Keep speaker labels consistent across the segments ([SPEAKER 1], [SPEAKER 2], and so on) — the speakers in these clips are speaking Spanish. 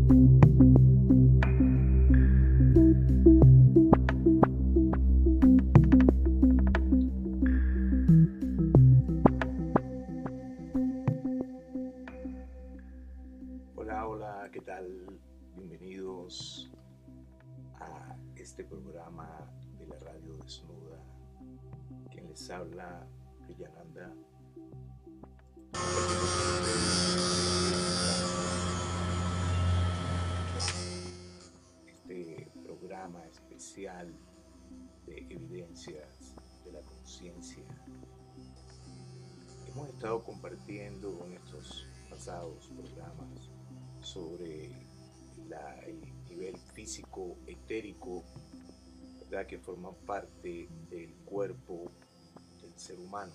[SPEAKER 1] Hola, ¿qué tal? Bienvenidos a este programa de la Radio Desnuda. Quien les habla, Villananda. Este programa especial de evidencias de la conciencia. Hemos estado compartiendo en estos pasados programas sobre el nivel físico etérico, ¿verdad?, que forman parte del cuerpo del ser humano,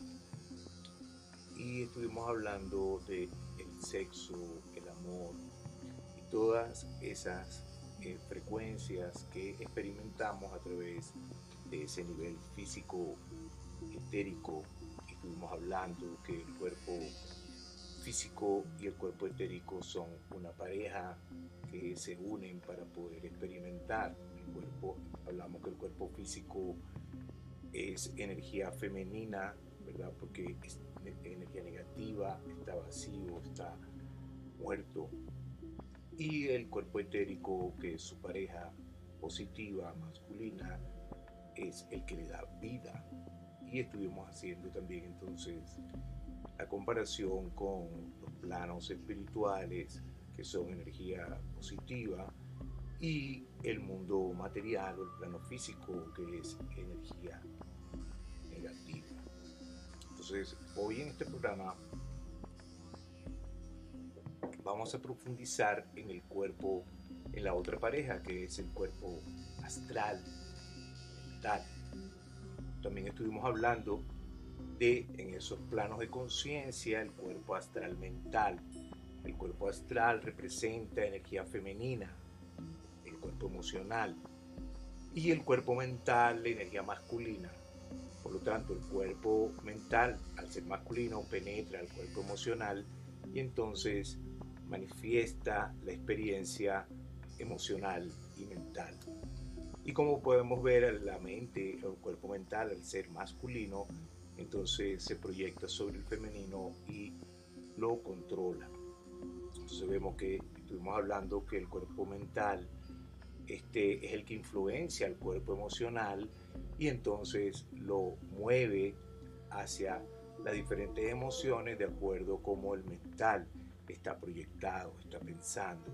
[SPEAKER 1] y estuvimos hablando de el sexo, el amor y todas esas frecuencias que experimentamos a través de ese nivel físico etérico. Estuvimos hablando que el cuerpo físico y el cuerpo etérico son una pareja que se unen para poder experimentar el cuerpo. Hablamos que el cuerpo físico es energía femenina, ¿verdad?, porque es energía negativa, está vacío, está muerto. Y el cuerpo etérico, que es su pareja positiva, masculina, es el que le da vida. Y estuvimos haciendo también entonces la comparación con los planos espirituales, que son energía positiva, y el mundo material o el plano físico, que es energía negativa. Entonces, hoy en este programa vamos a profundizar en el cuerpo, en la otra pareja, que es el cuerpo astral, mental. También estuvimos hablando de, en esos planos de conciencia, el cuerpo astral mental. El cuerpo astral representa energía femenina, el cuerpo emocional, y el cuerpo mental, energía masculina. Por lo tanto, el cuerpo mental, al ser masculino, penetra el cuerpo emocional y entonces manifiesta la experiencia emocional y mental. Y como podemos ver, la mente o el cuerpo mental, al ser masculino, entonces se proyecta sobre el femenino y lo controla. Entonces vemos que estuvimos hablando que el cuerpo mental es el que influencia al cuerpo emocional y entonces lo mueve hacia las diferentes emociones de acuerdo a cómo el mental está proyectado, está pensando.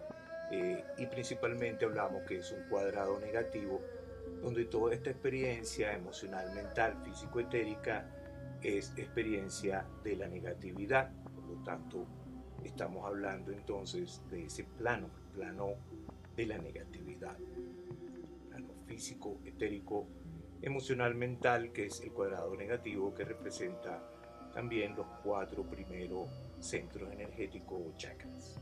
[SPEAKER 1] Y principalmente hablamos que es un cuadrado negativo, donde toda esta experiencia emocional, mental, físico-etérica es experiencia de la negatividad. Por lo tanto, estamos hablando entonces de ese plano, el plano de la negatividad. Plano físico, etérico, emocional, mental, que es el cuadrado negativo, que representa también los 4 primeros centros energéticos o chakras.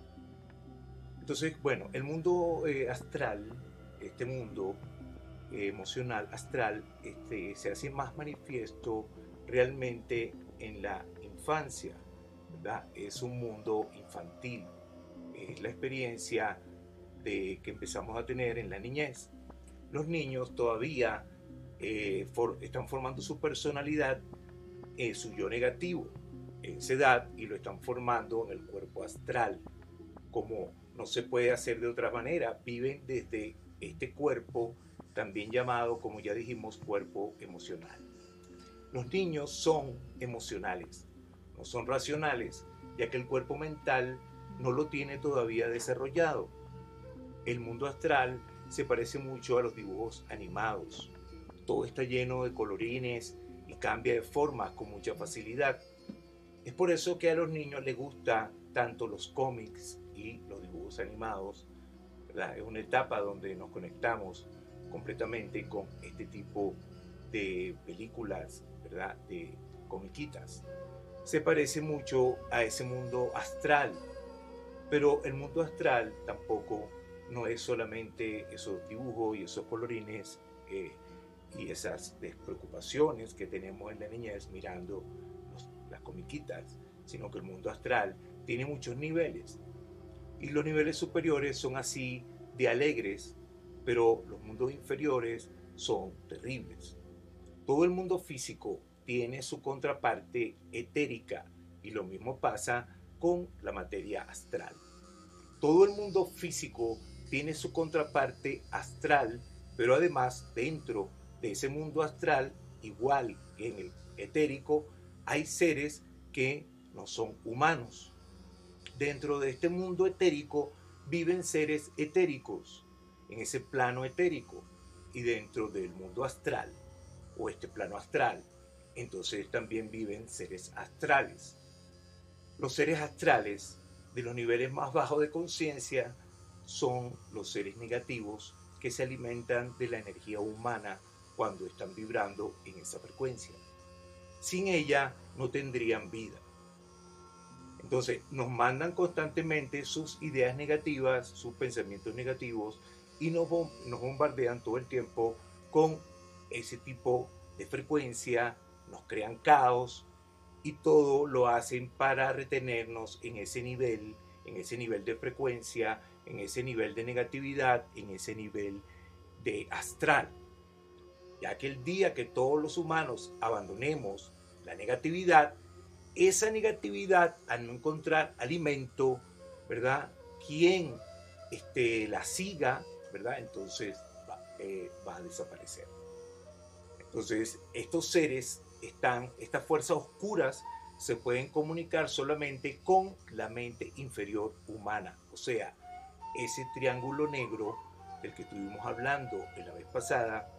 [SPEAKER 1] Entonces, bueno, el mundo astral, este mundo emocional astral, se hace más manifiesto realmente en la infancia, ¿verdad? Es un mundo infantil, es la experiencia que empezamos a tener en la niñez. Los niños todavía están formando su personalidad, su yo negativo en esa edad, y lo están formando en el cuerpo astral. Como no se puede hacer de otra manera, viven desde este cuerpo, también llamado, como ya dijimos, cuerpo emocional. Los niños son emocionales, no son racionales, ya que el cuerpo mental no lo tiene todavía desarrollado. El mundo astral se parece mucho a los dibujos animados. Todo está lleno de colorines y cambia de formas con mucha facilidad. Es por eso que a los niños les gusta tanto los cómics y los dibujos animados, ¿verdad? Es una etapa donde nos conectamos completamente con este tipo de películas, ¿verdad?, de comiquitas. Se parece mucho a ese mundo astral, pero el mundo astral tampoco no es solamente esos dibujos y esos colorines y esas despreocupaciones que tenemos en la niñez mirando las comiquitas, sino que el mundo astral tiene muchos niveles. Y los niveles superiores son así de alegres, pero los mundos inferiores son terribles. Todo el mundo físico tiene su contraparte etérica y lo mismo pasa con la materia astral. Todo el mundo físico tiene su contraparte astral, pero además dentro de ese mundo astral, igual que en el etérico, hay seres que no son humanos. Dentro de este mundo etérico viven seres etéricos, en ese plano etérico, y dentro del mundo astral, o este plano astral, entonces también viven seres astrales. Los seres astrales de los niveles más bajos de conciencia son los seres negativos que se alimentan de la energía humana cuando están vibrando en esa frecuencia. Sin ella no tendrían vida. Entonces nos mandan constantemente sus ideas negativas, sus pensamientos negativos y nos bombardean todo el tiempo con ese tipo de frecuencia, nos crean caos y todo lo hacen para retenernos en ese nivel de frecuencia, en ese nivel de negatividad, en ese nivel de astral. Ya que el día que todos los humanos abandonemos la negatividad, esa negatividad, al no encontrar alimento, ¿verdad? Quien la siga, ¿verdad? Entonces va a desaparecer. Entonces, estos seres estas fuerzas oscuras se pueden comunicar solamente con la mente inferior humana. O sea, ese triángulo negro del que estuvimos hablando en la vez pasada,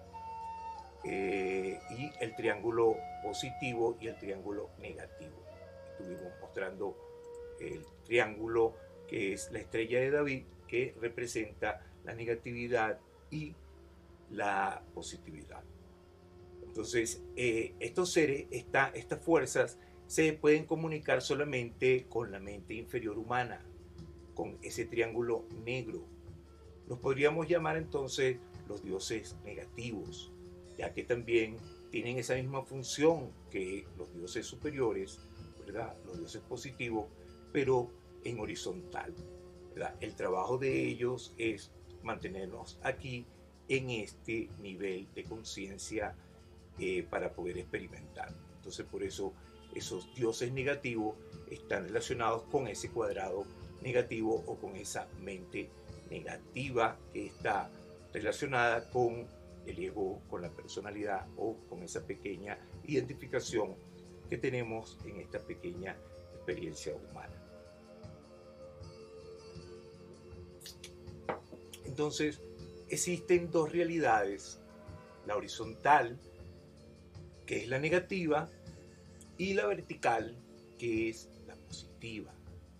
[SPEAKER 1] y el triángulo positivo y el triángulo negativo. Estuvimos mostrando el triángulo que es la estrella de David, que representa la negatividad y la positividad. Entonces, estos seres, estas fuerzas, se pueden comunicar solamente con la mente inferior humana, con ese triángulo negro. Los podríamos llamar entonces los dioses negativos, ya que también tienen esa misma función que los dioses superiores, ¿verdad? Los dioses positivos, pero en horizontal, ¿verdad? El trabajo de ellos es mantenernos aquí en este nivel de conciencia para poder experimentar. Entonces, por eso esos dioses negativos están relacionados con ese cuadrado negativo o con esa mente negativa que está relacionada con el ego, con la personalidad o con esa pequeña identificación que tenemos en esta pequeña experiencia humana. Entonces, existen dos realidades, la horizontal, que es la negativa, y la vertical, que es la positiva.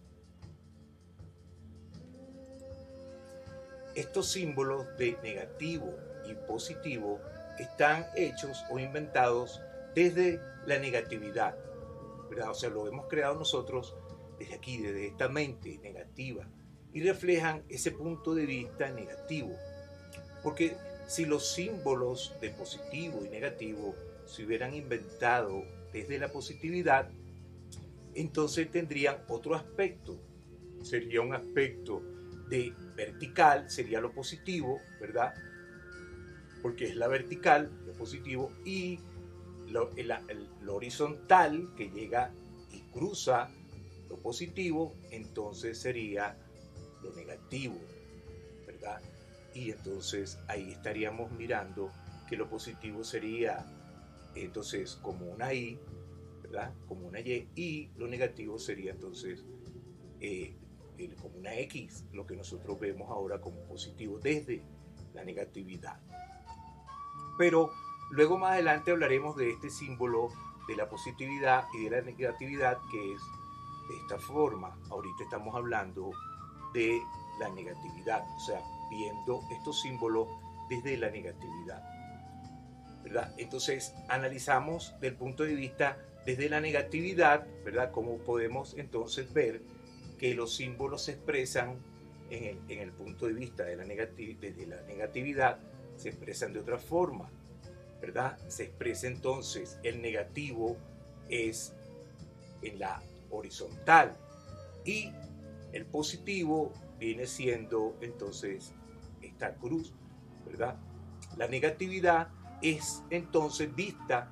[SPEAKER 1] Estos símbolos de negativo y positivo están hechos o inventados desde la negatividad, ¿verdad? O sea, lo hemos creado nosotros desde aquí, desde esta mente negativa, y reflejan ese punto de vista negativo. Porque si los símbolos de positivo y negativo se hubieran inventado desde la positividad, entonces tendrían otro aspecto. Sería un aspecto de vertical, sería lo positivo, ¿verdad? Porque es la vertical, lo positivo, y lo horizontal, que llega y cruza lo positivo, entonces sería lo negativo, ¿verdad? Y entonces ahí estaríamos mirando que lo positivo sería entonces como una I, ¿verdad? Como una y lo negativo sería entonces como una X, lo que nosotros vemos ahora como positivo desde la negatividad. Pero luego más adelante hablaremos de este símbolo de la positividad y de la negatividad, que es de esta forma. Ahorita estamos hablando de la negatividad, o sea, viendo estos símbolos desde la negatividad, ¿verdad? Entonces analizamos del punto de vista desde la negatividad, ¿verdad? Cómo podemos entonces ver que los símbolos se expresan en el punto de vista de desde la negatividad, se expresan de otra forma, ¿verdad? Se expresa entonces el negativo es en la horizontal y el positivo viene siendo entonces esta cruz, ¿verdad? La negatividad es entonces vista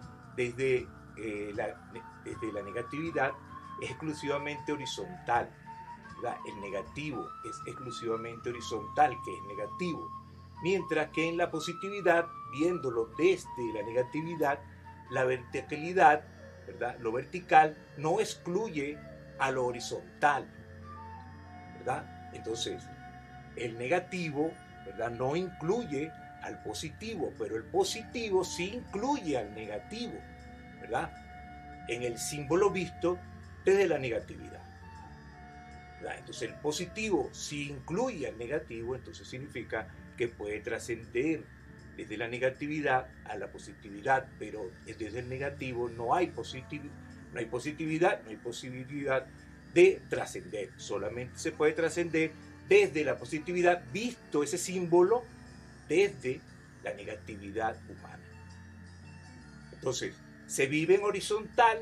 [SPEAKER 1] desde la negatividad es exclusivamente horizontal, ¿verdad? El negativo es exclusivamente horizontal, que es negativo, mientras que en la positividad, viéndolo desde la negatividad, la verticalidad, ¿verdad? Lo vertical no excluye a lo horizontal, ¿verdad? Entonces, el negativo, ¿verdad? No incluye al positivo, pero el positivo sí incluye al negativo, ¿verdad? En el símbolo visto desde la negatividad, ¿verdad? Entonces el positivo si incluye al negativo, entonces significa que puede trascender desde la negatividad a la positividad, pero desde el negativo no hay positividad, no hay posibilidad de trascender, solamente se puede trascender desde la positividad, visto ese símbolo desde la negatividad humana. Entonces, se vive en horizontal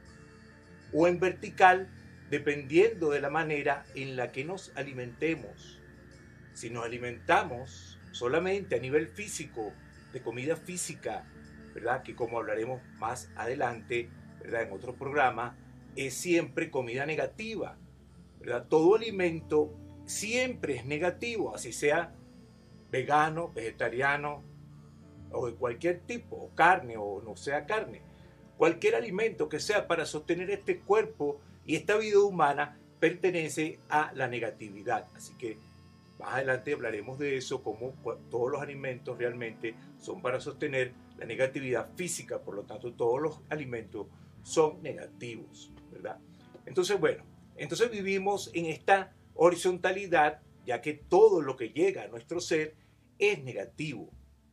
[SPEAKER 1] o en vertical, dependiendo de la manera en la que nos alimentemos. Si nos alimentamos solamente a nivel físico, de comida física, ¿verdad? Que como hablaremos más adelante, ¿verdad? En otro programa, es siempre comida negativa, ¿verdad? Todo alimento siempre es negativo, así sea vegano, vegetariano o de cualquier tipo, o carne o no sea carne. Cualquier alimento que sea para sostener este cuerpo y esta vida humana pertenece a la negatividad. Así que más adelante hablaremos de eso, como todos los alimentos realmente son para sostener la negatividad física, por lo tanto todos los alimentos son negativos, ¿verdad? Entonces, bueno, entonces vivimos en esta horizontalidad, ya que todo lo que llega a nuestro ser es negativo.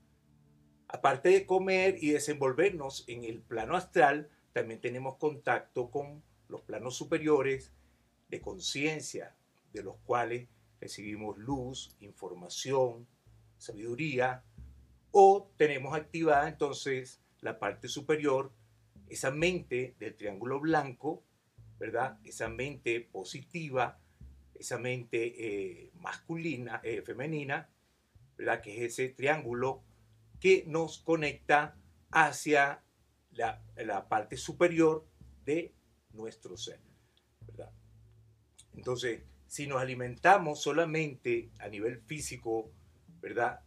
[SPEAKER 1] Aparte de comer y desenvolvernos en el plano astral, también tenemos contacto con los planos superiores de conciencia, de los cuales recibimos luz, información, sabiduría, o tenemos activada entonces la parte superior, esa mente del triángulo blanco, ¿verdad? Esa mente positiva, esa mente masculina, femenina, ¿verdad? Que es ese triángulo que nos conecta hacia la parte superior de nuestro ser, ¿verdad? Entonces, si nos alimentamos solamente a nivel físico, ¿verdad?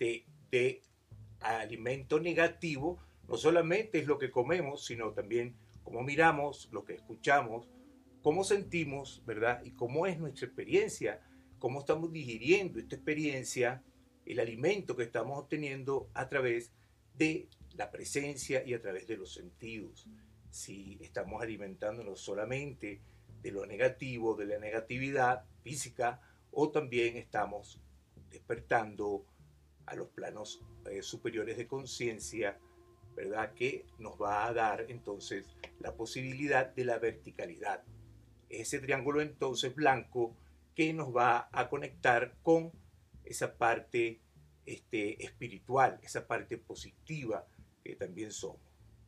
[SPEAKER 1] De alimento negativo, no solamente es lo que comemos, sino también cómo miramos, lo que escuchamos, cómo sentimos, ¿verdad? Y cómo es nuestra experiencia, cómo estamos digiriendo esta experiencia, el alimento que estamos obteniendo a través de la presencia y a través de los sentidos. Si estamos alimentándonos solamente de lo negativo, de la negatividad física, o también estamos despertando a los planos superiores de conciencia, ¿verdad? Que nos va a dar entonces la posibilidad de la verticalidad. Ese triángulo entonces blanco que nos va a conectar con esa parte espiritual, esa parte positiva que también somos.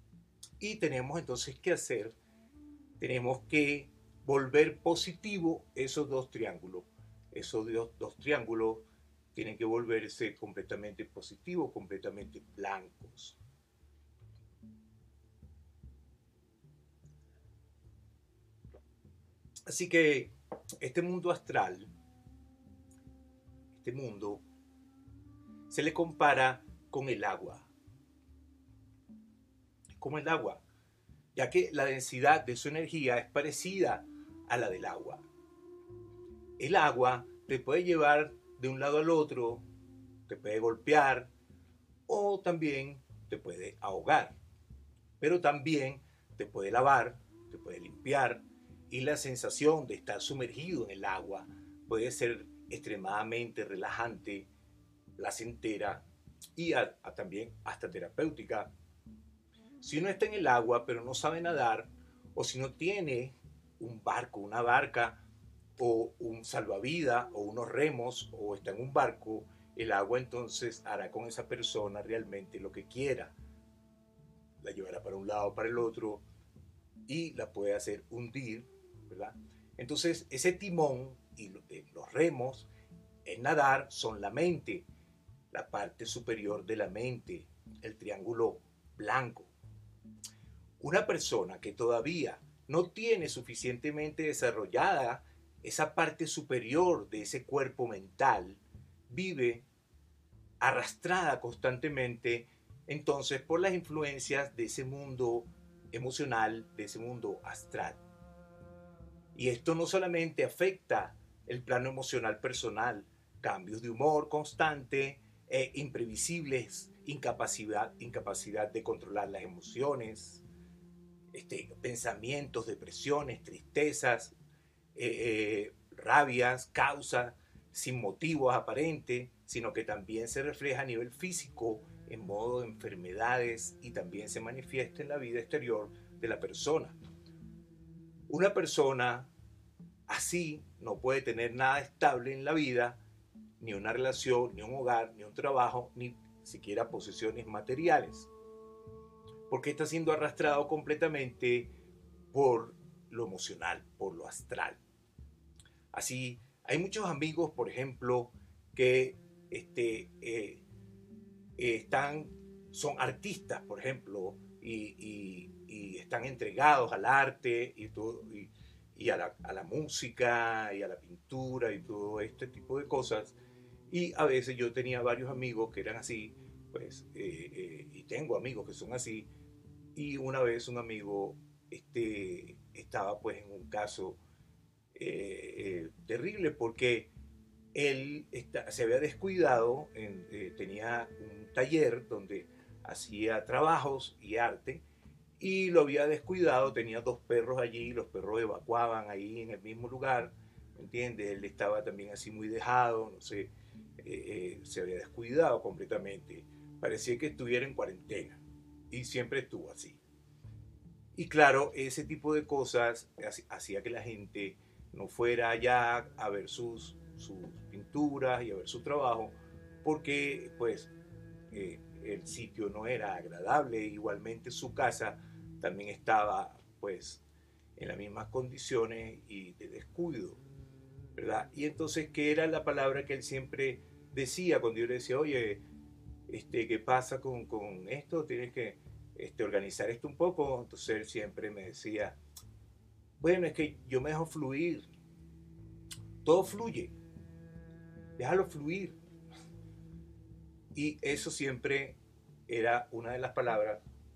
[SPEAKER 1] Y tenemos entonces que hacer, tenemos que volver positivo esos dos triángulos. Esos dos triángulos tienen que volverse completamente positivos, completamente blancos. Así que este mundo astral, este mundo, se le compara con el agua. Como el agua, ya que la densidad de su energía es parecida a la del agua. El agua te puede llevar de un lado al otro, te puede golpear o también te puede ahogar, pero también te puede lavar, te puede limpiar y la sensación de estar sumergido en el agua puede ser extremadamente relajante, placentera y también hasta terapéutica. Si uno está en el agua pero no sabe nadar, o si no tiene un barco, una barca, o un salvavidas, o unos remos, o está en un barco, el agua entonces hará con esa persona realmente lo que quiera. La llevará para un lado, para el otro, y la puede hacer hundir, ¿verdad? Entonces, ese timón los remos en nadar son la mente, la parte superior de la mente, el triángulo blanco. Una persona que todavía no tiene suficientemente desarrollada esa parte superior de ese cuerpo mental, vive arrastrada constantemente entonces por las influencias de ese mundo emocional, de ese mundo astral. Y esto no solamente afecta el plano emocional personal, cambios de humor constante, imprevisibles, incapacidad de controlar las emociones, pensamientos, depresiones, tristezas, rabias, causas sin motivos aparentes, sino que también se refleja a nivel físico en modo de enfermedades y también se manifiesta en la vida exterior de la persona. Una persona así no puede tener nada estable en la vida, ni una relación, ni un hogar, ni un trabajo, ni siquiera posesiones materiales, porque está siendo arrastrado completamente por lo emocional, por lo astral. Así, hay muchos amigos, por ejemplo, que son artistas, por ejemplo, y están entregados al arte y todo, y a la música y a la pintura y todo este tipo de cosas. Y a veces yo tenía varios amigos que eran así, pues, y tengo amigos que son así. Y una vez un amigo estaba pues en un caso terrible porque él se había descuidado, tenía un taller donde hacía trabajos y arte y lo había descuidado, tenía 2 perros allí, los perros evacuaban ahí en el mismo lugar, ¿me entiendes? Él estaba también así muy dejado, no sé, se había descuidado completamente, parecía que estuviera en cuarentena y siempre estuvo así. Y claro, ese tipo de cosas hacía que la gente no fuera allá a ver sus pinturas y a ver su trabajo, porque pues el sitio no era agradable, igualmente su casa también estaba pues en las mismas condiciones y de descuido, ¿verdad? Y entonces, ¿qué era la palabra que él siempre decía cuando yo le decía, oye, ¿qué pasa con esto? Tienes que organizar esto un poco. Entonces él siempre me decía, bueno, es que yo me dejo fluir, todo fluye, déjalo fluir. Y eso siempre era una de las palabras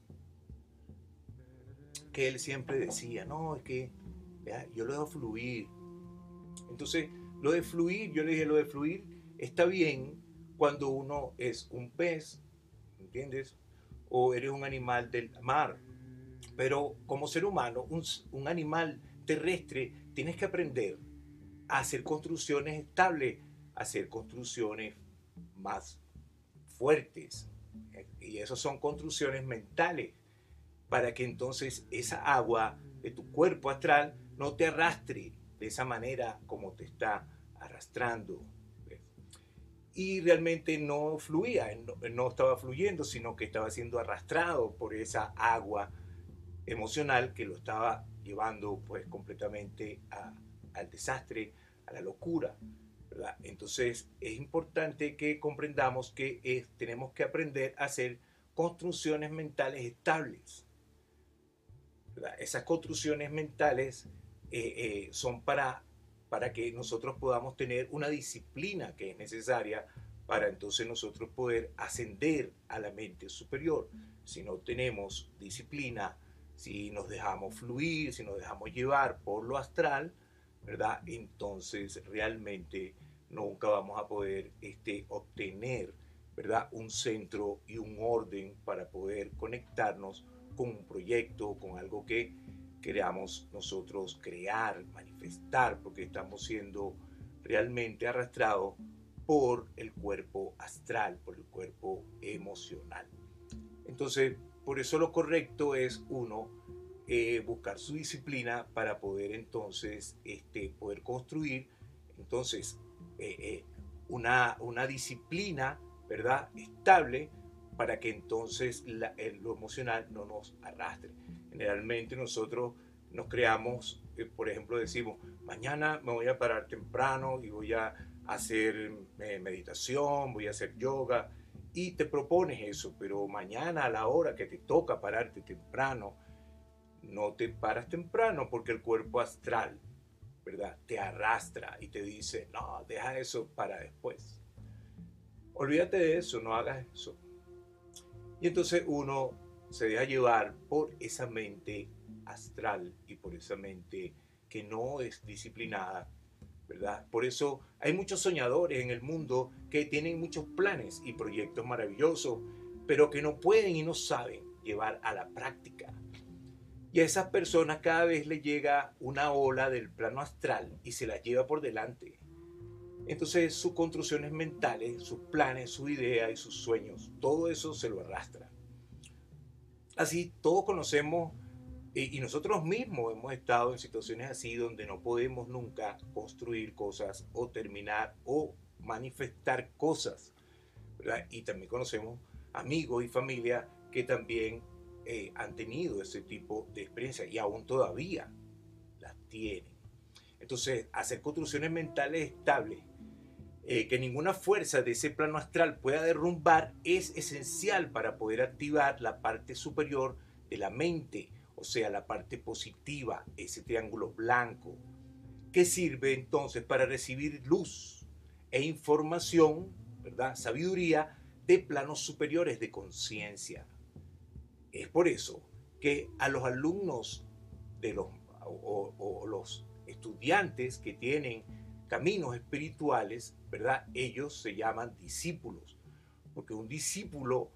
[SPEAKER 1] que él siempre decía, no, es que yo lo dejo fluir. Entonces, lo de fluir, yo le dije, lo de fluir está bien cuando uno es un pez, ¿entiendes? O eres un animal del mar. Pero como ser humano, un animal terrestre, tienes que aprender a hacer construcciones estables, a hacer construcciones más fuertes. Y eso son construcciones mentales, para que entonces esa agua de tu cuerpo astral no te arrastre de esa manera como te está arrastrando. ¿Ves? Y realmente no fluía, no estaba fluyendo, sino que estaba siendo arrastrado por esa agua emocional que lo estaba llevando pues completamente al desastre, a la locura, ¿verdad? Entonces es importante que comprendamos que tenemos que aprender a hacer construcciones mentales estables, ¿verdad? Esas construcciones mentales son para que nosotros podamos tener una disciplina que es necesaria para entonces nosotros poder ascender a la mente superior. Si no tenemos disciplina, si nos dejamos fluir, si nos dejamos llevar por lo astral, ¿verdad? Entonces realmente nunca vamos a poder obtener, ¿verdad? Un centro y un orden para poder conectarnos con un proyecto, con algo que queramos nosotros crear, manifestar, porque estamos siendo realmente arrastrados por el cuerpo astral, por el cuerpo emocional. Entonces, por eso lo correcto es uno buscar su disciplina para poder entonces poder construir entonces una disciplina, ¿verdad? Estable, para que entonces lo emocional no nos arrastre. Generalmente nosotros nos creamos por ejemplo, decimos, mañana me voy a parar temprano y voy a hacer meditación, voy a hacer yoga, y te propones eso, pero mañana a la hora que te toca pararte temprano, no te paras temprano porque el cuerpo astral, ¿verdad?, te arrastra y te dice, no, deja eso para después. Olvídate de eso, no hagas eso. Y entonces uno se deja llevar por esa mente astral y por esa mente que no es disciplinada, ¿verdad? Por eso hay muchos soñadores en el mundo que tienen muchos planes y proyectos maravillosos, pero que no pueden y no saben llevar a la práctica. Y a esas personas cada vez les llega una ola del plano astral y se las lleva por delante. Entonces sus construcciones mentales, sus planes, sus ideas y sus sueños, todo eso se lo arrastra. Así todos conocemos y nosotros mismos hemos estado en situaciones así donde no podemos nunca construir cosas o terminar o manifestar cosas, ¿verdad? Y también conocemos amigos y familia que también han tenido ese tipo de experiencia y aún todavía las tienen. Entonces, hacer construcciones mentales estables que ninguna fuerza de ese plano astral pueda derrumbar es esencial para poder activar la parte superior de la mente, o sea, la parte positiva, ese triángulo blanco, que sirve entonces para recibir luz e información, ¿verdad?, sabiduría de planos superiores de conciencia. Es por eso que a los alumnos de o los estudiantes que tienen caminos espirituales, ¿verdad?, ellos se llaman discípulos, porque un discípulo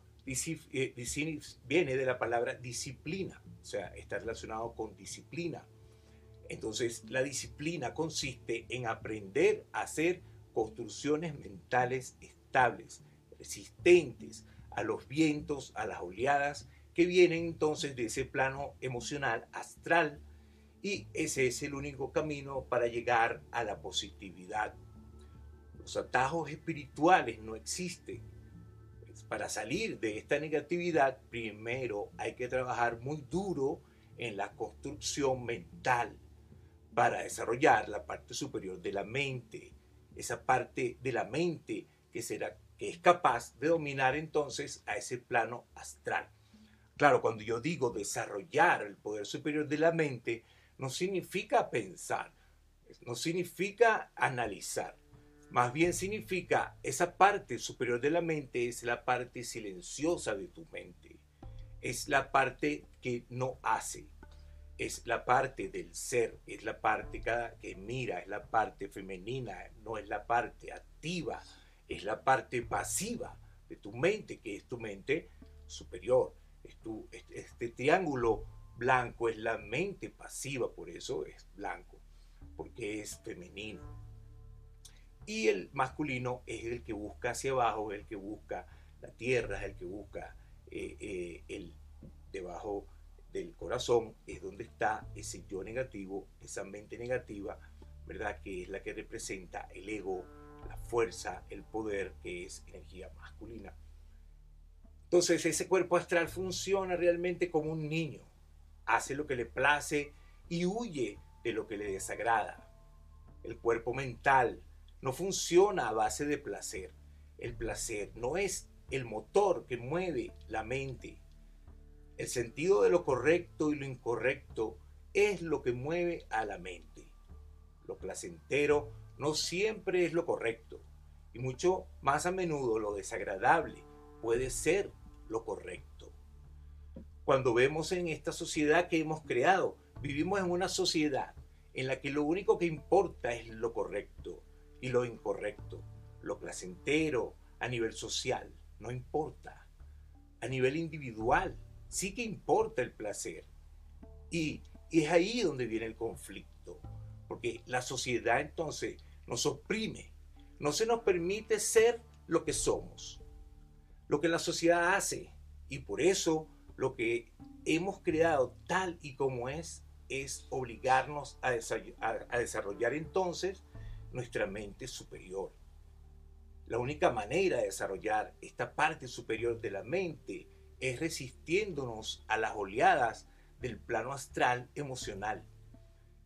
[SPEAKER 1] viene de la palabra disciplina, o sea, está relacionado con disciplina. Entonces, la disciplina consiste en aprender a hacer construcciones mentales estables, resistentes a los vientos, a las oleadas que vienen entonces de ese plano emocional astral, y ese es el único camino para llegar a la positividad. Los atajos espirituales no existen. Para salir de esta negatividad, primero hay que trabajar muy duro en la construcción mental para desarrollar la parte superior de la mente, esa parte de la mente que es capaz de dominar entonces a ese plano astral. Claro, cuando yo digo desarrollar el poder superior de la mente, no significa pensar, no significa analizar, más bien significa esa parte superior de la mente es la parte silenciosa de tu mente, es la parte que no hace, es la parte del ser, es la parte que mira, es la parte femenina, no es la parte activa, es la parte pasiva de tu mente, que es tu mente superior. Este triángulo blanco es la mente pasiva, por eso es blanco, porque es femenino. Y el masculino es el que busca hacia abajo, el que busca la tierra, es el que busca el debajo del corazón, es donde está ese yo negativo, esa mente negativa, ¿verdad?, que es la que representa el ego, la fuerza, el poder, que es energía masculina. Entonces ese cuerpo astral funciona realmente como un niño, hace lo que le place y huye de lo que le desagrada. El cuerpo mental no funciona a base de placer. El placer no es el motor que mueve la mente. El sentido de lo correcto y lo incorrecto es lo que mueve a la mente. Lo placentero no siempre es lo correcto, y mucho más a menudo lo desagradable puede ser lo correcto. Cuando vemos en esta sociedad que hemos creado, vivimos en una sociedad en la que lo único que importa es lo correcto y lo incorrecto. Lo placentero a nivel social no importa. A nivel individual sí que importa el placer. Y es ahí donde viene el conflicto, porque la sociedad entonces nos oprime, no se nos permite ser lo que somos, lo que la sociedad hace, y por eso lo que hemos creado tal y como es obligarnos a desarrollar entonces nuestra mente superior. La única manera de desarrollar esta parte superior de la mente es resistiéndonos a las oleadas del plano astral emocional.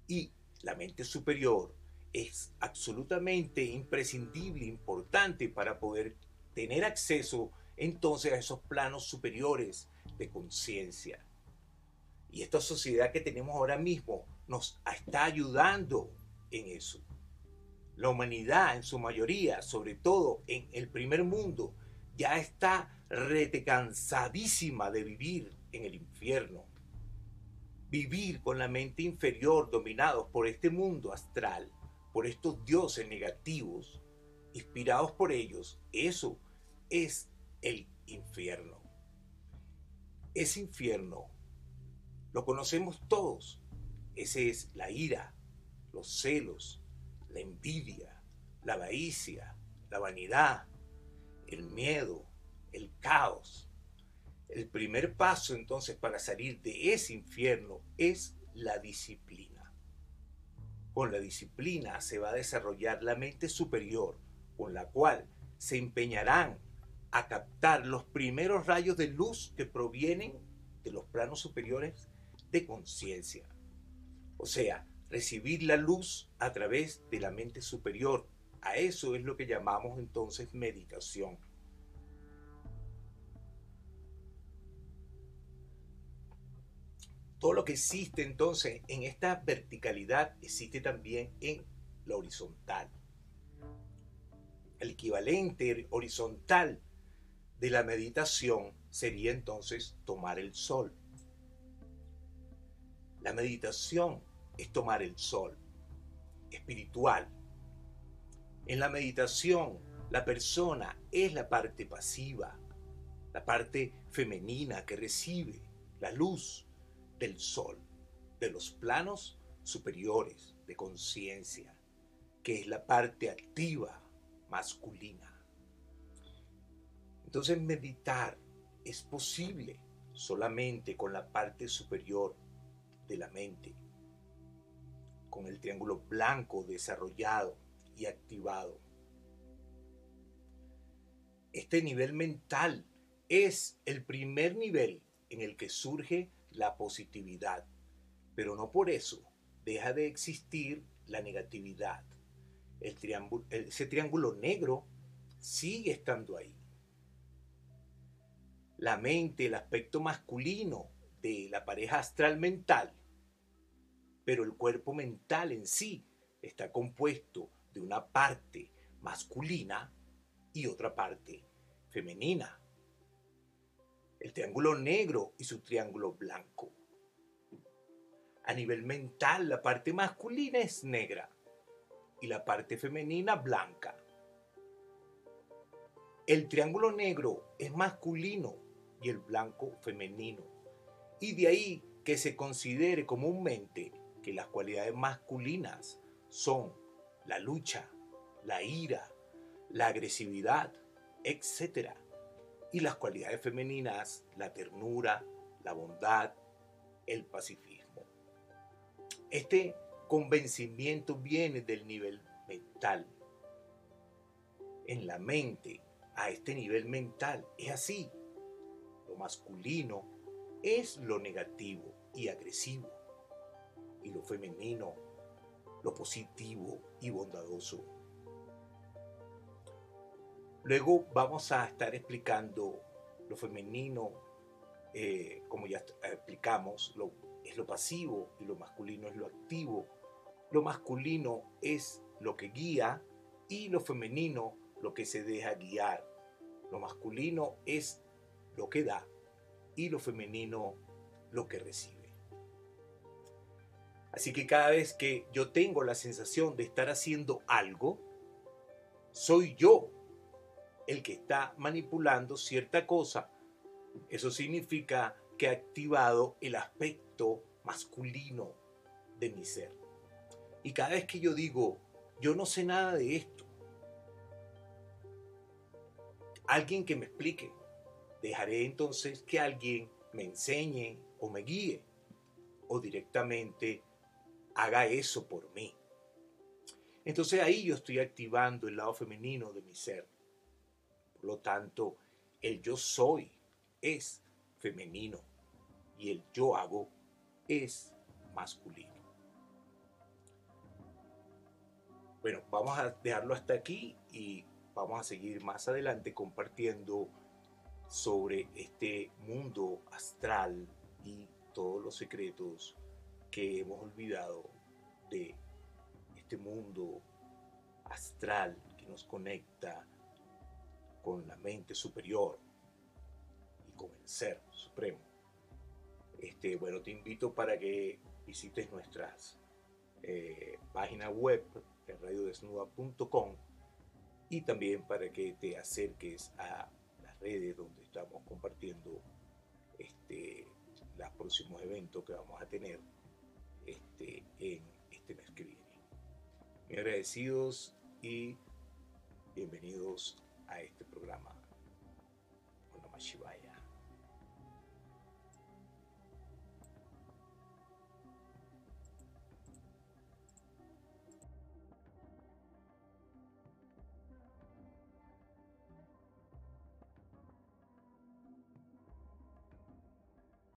[SPEAKER 1] Y la mente superior es absolutamente imprescindible, importante para poder tener acceso entonces a esos planos superiores de conciencia. Y esta sociedad que tenemos ahora mismo nos está ayudando en eso. La humanidad en su mayoría, sobre todo en el primer mundo, ya está retecansadísima de vivir en el infierno. Vivir con la mente inferior dominados por este mundo astral, por estos dioses negativos, inspirados por ellos, eso es el infierno. Ese infierno lo conocemos todos. Ese es la ira, los celos, la envidia, la avaricia, la vanidad, el miedo, el caos. El primer paso entonces para salir de ese infierno es la disciplina. Con la disciplina se va a desarrollar la mente superior, con la cual se empeñarán a captar los primeros rayos de luz que provienen de los planos superiores de conciencia. O sea, recibir la luz a través de la mente superior. A eso es lo que llamamos entonces meditación. Todo lo que existe entonces en esta verticalidad existe también en la horizontal. El equivalente horizontal de la meditación sería entonces tomar el sol. La meditación es tomar el sol espiritual. En la meditación, la persona es la parte pasiva, la parte femenina que recibe la luz del sol, de los planos superiores de conciencia, que es la parte activa masculina. Entonces meditar es posible solamente con la parte superior de la mente, con el triángulo blanco desarrollado y activado. Este nivel mental es el primer nivel en el que surge la positividad, pero no por eso deja de existir la negatividad. Ese triángulo negro sigue estando ahí. La mente, el aspecto masculino de la pareja astral mental, pero el cuerpo mental en sí está compuesto de una parte masculina y otra parte femenina. El triángulo negro y su triángulo blanco. A nivel mental, la parte masculina es negra y la parte femenina blanca. El triángulo negro es masculino y el blanco femenino. Y de ahí que se considere comúnmente que las cualidades masculinas son la lucha, la ira, la agresividad, etc. Y las cualidades femeninas, la ternura, la bondad, el pacifismo. Este convencimiento viene del nivel mental. En la mente, a este nivel mental, es así. Lo masculino es lo negativo y agresivo, y lo femenino, lo positivo y bondadoso. Luego vamos a estar explicando lo femenino, como ya explicamos, es lo pasivo y lo masculino es lo activo. Lo masculino es lo que guía y lo femenino lo que se deja guiar. Lo masculino es lo que da y lo femenino lo que recibe. Así que cada vez que yo tengo la sensación de estar haciendo algo, soy yo el que está manipulando cierta cosa. Eso significa que he activado el aspecto masculino de mi ser. Y cada vez que yo digo, yo no sé nada de esto, alguien que me explique, dejaré entonces que alguien me enseñe o me guíe o directamente haga eso por mí. Entonces ahí yo estoy activando el lado femenino de mi ser. Por lo tanto, el yo soy es femenino y el yo hago es masculino. Bueno, vamos a dejarlo hasta aquí y vamos a seguir más adelante compartiendo sobre este mundo astral y todos los secretos que hemos olvidado de este mundo astral que nos conecta con la mente superior y con el ser supremo. Bueno, te invito para que visites nuestras páginas web en radiodesnuda.com y también para que te acerques a las redes donde estamos compartiendo este, los próximos eventos que vamos a tener en este mes que viene. Muy agradecidos y bienvenidos a este programa. Namah Shivaya.